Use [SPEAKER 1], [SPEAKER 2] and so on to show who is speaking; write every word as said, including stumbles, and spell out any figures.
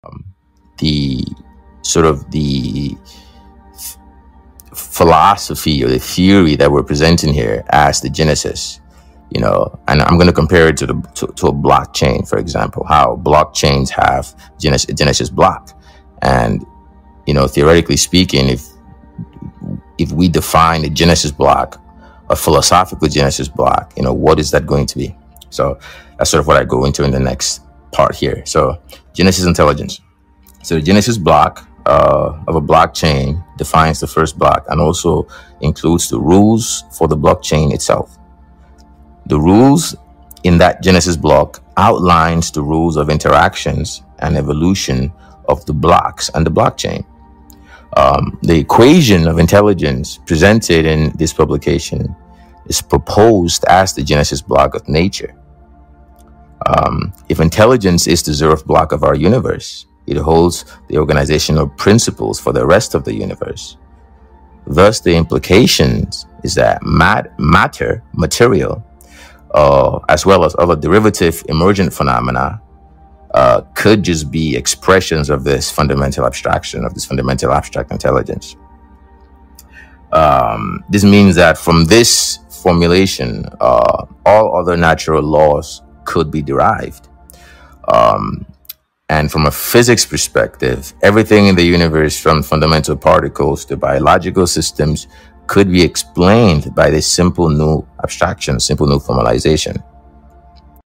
[SPEAKER 1] the sort of the f- philosophy or the theory that we're presenting here as the Genesis. You know, and I'm going to compare it to the to, to a blockchain, for example, how blockchains have Genesis, Genesis block, and you know, theoretically speaking, if if we define a Genesis block, a philosophical Genesis block, you know, what is that going to be? So that's sort of what I go into in the next part here. So Genesis intelligence. So the Genesis block uh, of a blockchain defines the first block and also includes the rules for the blockchain itself. The rules in that Genesis block outlines the rules of interactions and evolution of the blocks and the blockchain. Um, the equation of intelligence presented in this publication is proposed as the Genesis block of nature. Um, if intelligence is the zeroth block of our universe, it holds the organizational principles for the rest of the universe. Thus, the implications is that mat- matter, material, uh, as well as other derivative emergent phenomena, uh, could just be expressions of this fundamental abstraction, of this fundamental abstract intelligence. Um, this means that from this formulation, uh, all other natural laws could be derived. Um, and from a physics perspective, everything in the universe, from fundamental particles to biological systems, could be explained by this simple new abstraction, simple new formalization.